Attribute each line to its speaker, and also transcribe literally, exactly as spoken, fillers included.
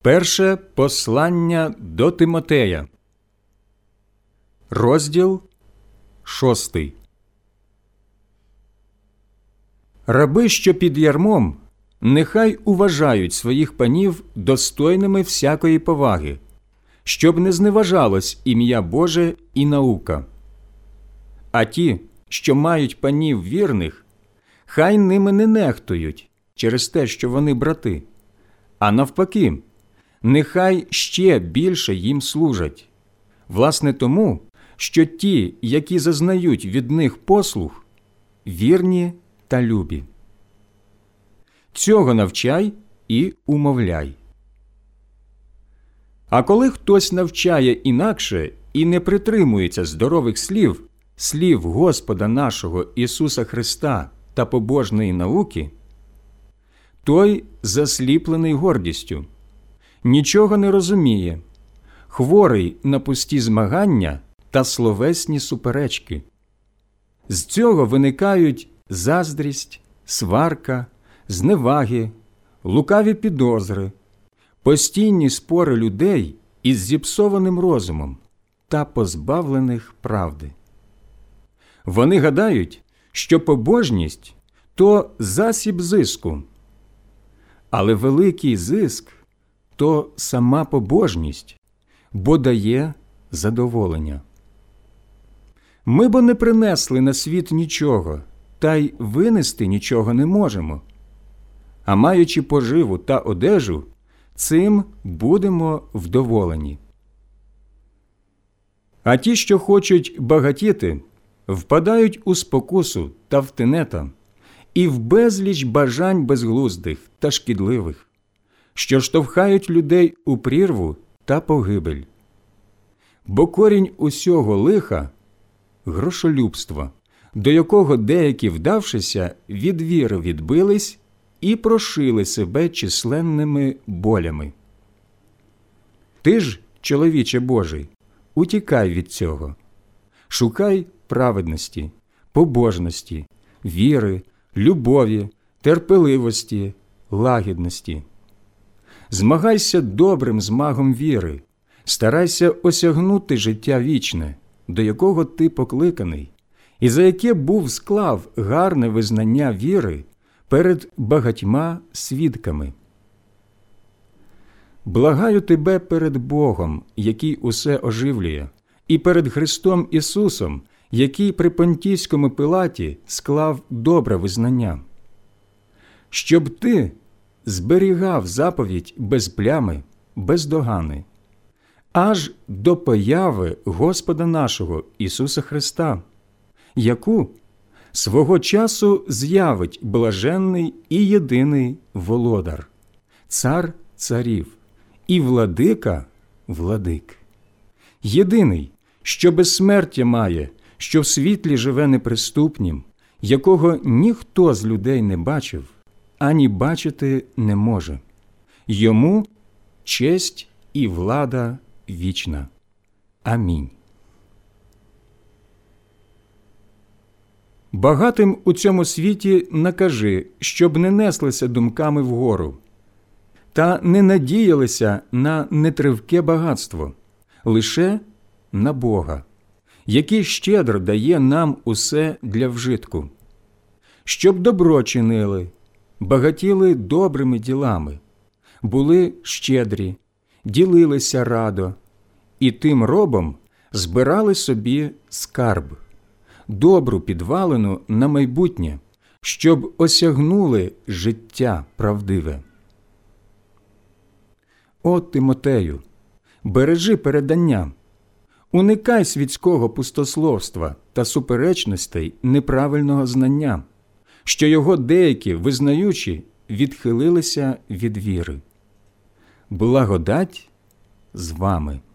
Speaker 1: Перше послання до Тимотея, розділ шостий. Раби, що під ярмом, нехай уважають своїх панів достойними всякої поваги, щоб не зневажалось ім'я Боже і наука. А ті, що мають панів вірних, хай ними не нехтують через те, що вони брати, а навпаки, нехай ще більше їм служать, власне тому, що ті, які зазнають від них послуг, вірні та любі. Цього навчай і умовляй. А коли хтось навчає інакше і не притримується здорових слів, слів Господа нашого Ісуса Христа та побожної науки, той засліплений гордістю, нічого не розуміє, хворий на пусті змагання та словесні суперечки. З цього виникають заздрість, сварка, зневаги, лукаві підозри, постійні спори людей із зіпсованим розумом та позбавлених правди. Вони гадають, що побожність – то засіб зиску, але великий зиск – то сама побожність, бо дає задоволення. Ми бо не принесли на світ нічого, та й винести нічого не можемо. А маючи поживу та одежу, цим будемо вдоволені. А ті, що хочуть багатіти, впадають у спокусу та в тенета і в безліч бажань безглуздих та шкідливих, що штовхають людей у прірву та погибель. Бо корінь усього лиха – грошолюбство, до якого деякі, вдавшися, від віри відбились і прошили себе численними болями. Ти ж, чоловіче Божий, утікай від цього. Шукай праведності, побожності, віри, любові, терпеливості, лагідності. Змагайся добрим змагом віри, старайся осягнути життя вічне, до якого ти покликаний, і за яке був склав гарне визнання віри перед багатьма свідками. Благаю тебе перед Богом, який усе оживлює, і перед Христом Ісусом, який при Понтійському Пилаті склав добре визнання, щоб ти зберігав заповідь без плями, без догани, аж до появи Господа нашого Ісуса Христа, яку свого часу з'явить блаженний і єдиний володар, цар царів і владика владик, єдиний, що безсмертя має, що в світлі живе неприступнім, якого ніхто з людей не бачив, ані бачити не може. Йому честь і влада вічна. Амінь. Багатим у цьому світі накажи, щоб не неслися думками вгору, та не надіялися на нетривке багатство, лише на Бога, який щедро дає нам усе для вжитку, щоб добро чинили, багатіли добрими ділами, були щедрі, ділилися радо, і тим робом збирали собі скарб, добру підвалину на майбутнє, щоб осягнули життя правдиве. О, Тимотею, бережи передання, уникай світського пустословства та суперечностей неправильного знання, що його деякі, визнаючи, відхилилися від віри. Благодать з вами.